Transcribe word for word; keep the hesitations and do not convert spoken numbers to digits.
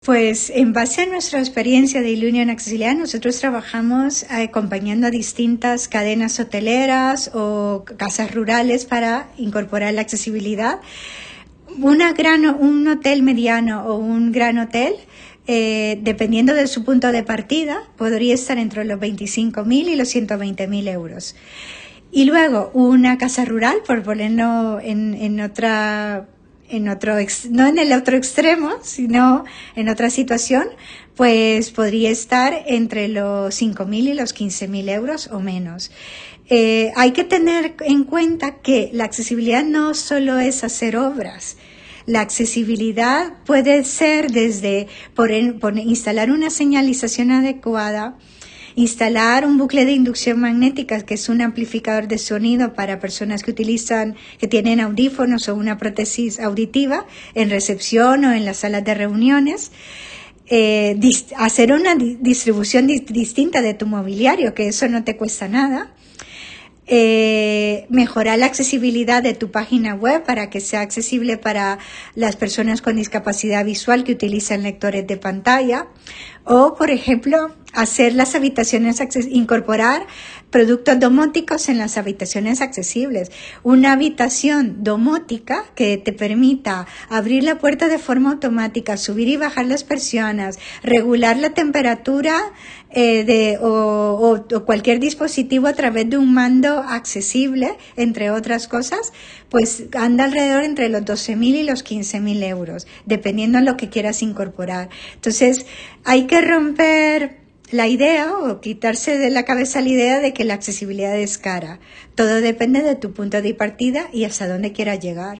Pues en base a nuestra experiencia de Ilunion Accesibilidad, nosotros trabajamos acompañando a distintas cadenas hoteleras o casas rurales para incorporar la accesibilidad. Una gran, un hotel mediano o un gran hotel, eh, dependiendo de su punto de partida, podría estar entre los veinticinco mil y los ciento veinte mil euros. Y luego una casa rural, por ponerlo en, en otra... en otro, no en el otro extremo, sino en otra situación, pues podría estar entre los cinco mil y los quince mil euros o menos. Eh, hay que tener en cuenta que la accesibilidad no solo es hacer obras. La accesibilidad puede ser desde por, por instalar una señalización adecuada, instalar un bucle de inducción magnética, que es un amplificador de sonido para personas que utilizan, que tienen audífonos o una prótesis auditiva en recepción o en las salas de reuniones. Eh, dis, hacer una di, distribución di, distinta de tu mobiliario, que eso no te cuesta nada. Eh, mejorar la accesibilidad de tu página web para que sea accesible para las personas con discapacidad visual que utilizan lectores de pantalla, o por ejemplo hacer las habitaciones, incorporar productos domóticos en las habitaciones accesibles. Una habitación domótica que te permita abrir la puerta de forma automática, subir y bajar las persianas, regular la temperatura eh, de, o, o, o cualquier dispositivo a través de un mando accesible, entre otras cosas, pues anda alrededor entre los doce mil y los quince mil euros, dependiendo de lo que quieras incorporar. Entonces, hay que romper la idea o quitarse de la cabeza la idea de que la accesibilidad es cara. Todo depende de tu punto de partida y hasta dónde quieras llegar.